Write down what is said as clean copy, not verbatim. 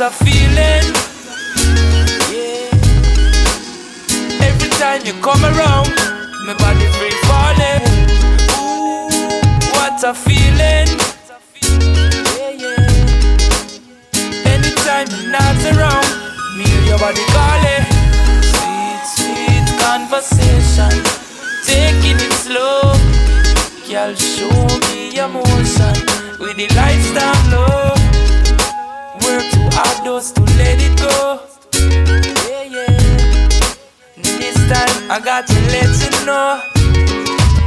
What a feeling. Yeah. Every time you come around, my body free falling. Ooh, what a feeling. Yeah, yeah. Anytime you're not around, me hear your body calling. Sweet, sweet conversation, taking it slow. Girl, show me emotion with the lifestyle low. Work too hard just to let it go. Yeah, yeah. This time I got to let you know